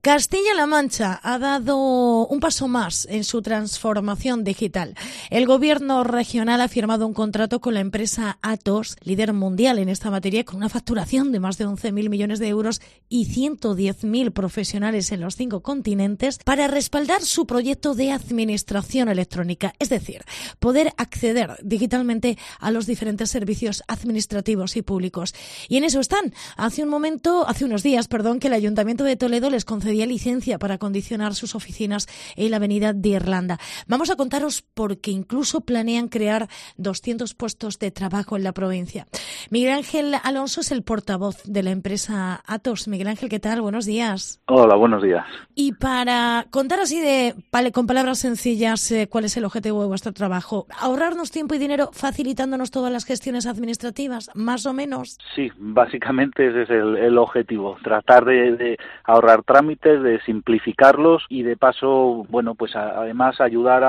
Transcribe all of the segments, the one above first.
Castilla-La Mancha ha dado un paso más en su transformación digital. El gobierno regional ha firmado un contrato con la empresa Atos, líder mundial en esta materia, con una facturación de más de 11.000 millones de euros y 110.000 profesionales en los 5 continentes, para respaldar su proyecto de administración electrónica, es decir, poder acceder digitalmente a los diferentes servicios administrativos y públicos. Y en eso están. Hace unos días, que el Ayuntamiento de Toledo les concedió licencia para acondicionar sus oficinas en la avenida de Irlanda. Vamos a contaros porque incluso planean crear 200 puestos de trabajo en la provincia. Miguel Ángel Alonso es el portavoz de la empresa Atos. Miguel Ángel, ¿qué tal? Buenos días. Hola, buenos días. Y para contar así con palabras sencillas cuál es el objetivo de vuestro trabajo, ahorrarnos tiempo y dinero facilitándonos todas las gestiones administrativas, más o menos. Sí, básicamente ese es el objetivo, tratar de ahorrar trámites, de simplificarlos y de paso, pues además ayudar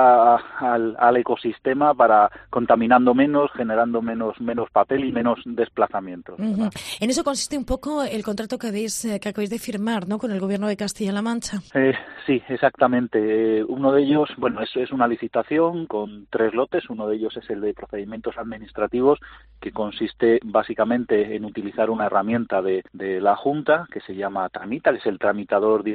al ecosistema para contaminando menos, generando menos papel y menos desplazamientos. Uh-huh. En eso consiste un poco el contrato que acabáis de firmar, ¿no?, con el Gobierno de Castilla-La Mancha. Sí, exactamente. Uno de ellos, es una licitación con 3 lotes. Uno de ellos es el de procedimientos administrativos, que consiste básicamente en utilizar una herramienta de la Junta que se llama Tramita, que es el tramitador,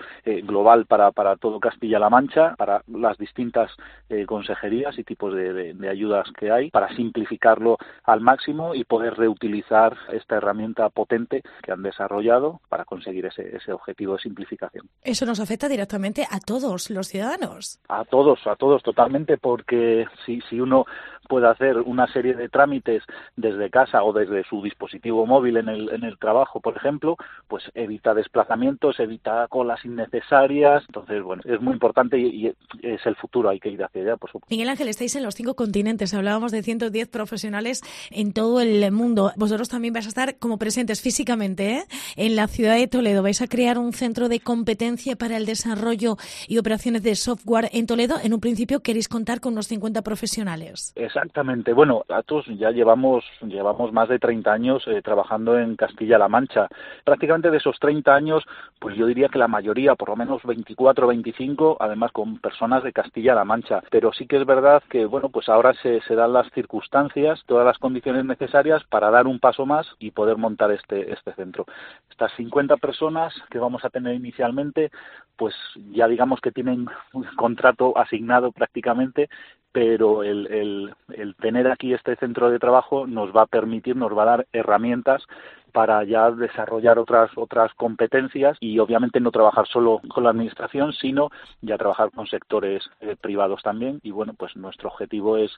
global para todo Castilla-La Mancha, para las distintas consejerías y tipos de ayudas que hay, para simplificarlo al máximo y poder reutilizar esta herramienta potente que han desarrollado para conseguir ese objetivo de simplificación. Eso nos afecta directamente a todos los ciudadanos. A todos totalmente, porque si uno puede hacer una serie de trámites desde casa o desde su dispositivo móvil en el trabajo, por ejemplo, pues evita desplazamientos, evita colas innecesarias. Entonces, es muy importante y es el futuro, hay que ir hacia allá, por supuesto. Miguel Ángel, estáis en los 5 continentes, hablábamos de 110 profesionales en todo el mundo. Vosotros también vais a estar como presentes físicamente, en la ciudad de Toledo. Vais a crear un centro de competencia para el desarrollo y operaciones de software en Toledo. En un principio queréis contar con unos 50 profesionales. Exactamente. Atos ya llevamos más de 30 años trabajando en Castilla-La Mancha. Prácticamente de esos 30 años, pues yo diría que la mayoría, por lo menos 24 o 25, además con personas de Castilla-La Mancha. Pero sí que es verdad que, pues ahora se dan las circunstancias, todas las condiciones necesarias para dar un paso más y poder montar este centro. Estas 50 personas que vamos a tener inicialmente, pues ya digamos que tienen un contrato asignado prácticamente, pero el tener aquí este centro de trabajo nos va a dar herramientas para ya desarrollar otras competencias y obviamente no trabajar solo con la administración, sino ya trabajar con sectores privados también. Y pues nuestro objetivo es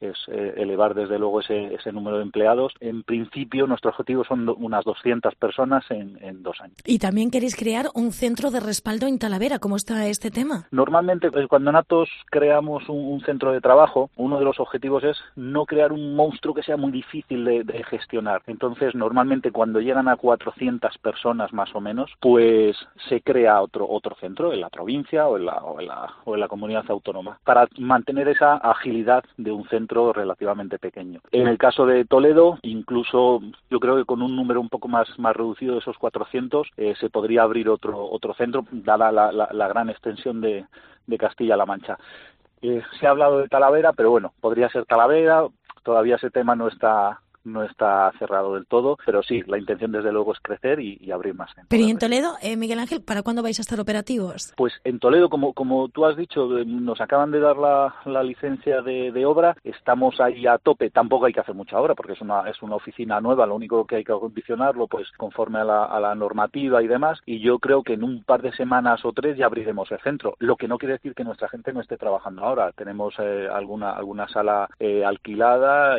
elevar desde luego ese número de empleados. En principio nuestro objetivo son unas 200 personas en 2 años. Y también queréis crear un centro de respaldo en Talavera. ¿Cómo está este tema? Normalmente cuando en Atos creamos un centro de trabajo, uno de los objetivos es no crear un monstruo que sea muy difícil de gestionar. Entonces normalmente cuando llegan a 400 personas más o menos, pues se crea otro centro en la provincia o en la comunidad autónoma para mantener esa agilidad de un centro relativamente pequeño. En el caso de Toledo, incluso yo creo que con un número un poco más reducido de esos 400 se podría abrir otro centro, dada la gran extensión de Castilla-La Mancha. Se ha hablado de Talavera, pero podría ser Talavera. Todavía ese tema no está cerrado del todo, pero sí, la intención desde luego es crecer y abrir más. Pero ¿y en Toledo, Miguel Ángel, para cuándo vais a estar operativos? Pues en Toledo, como tú has dicho, nos acaban de dar la licencia de obra, estamos ahí a tope. Tampoco hay que hacer mucha obra porque es una oficina nueva, lo único que hay que acondicionarlo pues conforme a la normativa y demás, y yo creo que en un par de semanas o 3 ya abriremos el centro, lo que no quiere decir que nuestra gente no esté trabajando ahora. Tenemos alguna sala alquilada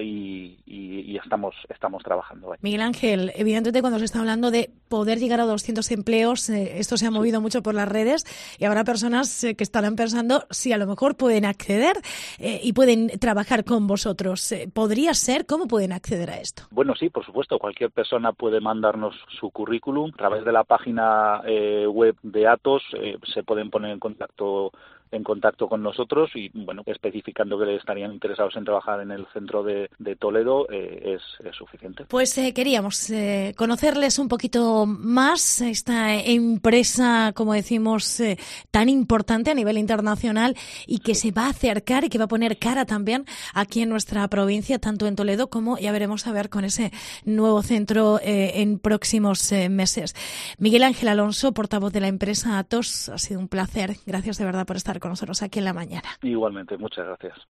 y estamos trabajando ahí. Miguel Ángel, evidentemente cuando se está hablando de poder llegar a 200 empleos, esto se ha movido mucho por las redes y habrá personas que estarán pensando si a lo mejor pueden acceder y pueden trabajar con vosotros. ¿Podría ser? ¿Cómo pueden acceder a esto? Bueno, sí, por supuesto. Cualquier persona puede mandarnos su currículum a través de la página web de Atos. Se pueden poner en contacto en contacto con nosotros y, bueno, especificando que estarían interesados en trabajar en el centro de Toledo, es suficiente. Pues queríamos conocerles un poquito más, esta empresa, como decimos, tan importante a nivel internacional y que se va a acercar y que va a poner cara también aquí en nuestra provincia, tanto en Toledo como ya veremos a ver con ese nuevo centro en próximos meses. Miguel Ángel Alonso, portavoz de la empresa Atos, ha sido un placer. Gracias de verdad por estar con nosotros aquí en la mañana. Igualmente, muchas gracias.